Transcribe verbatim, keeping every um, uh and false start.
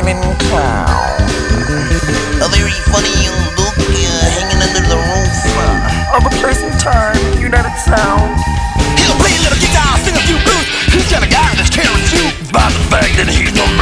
charming clown. A very funny young look, uh, hanging under the roof uh, of a place and time, United Sound. He'll play a little guitar, sing a few blues. He's got a guy that's caring you about the fact that he's no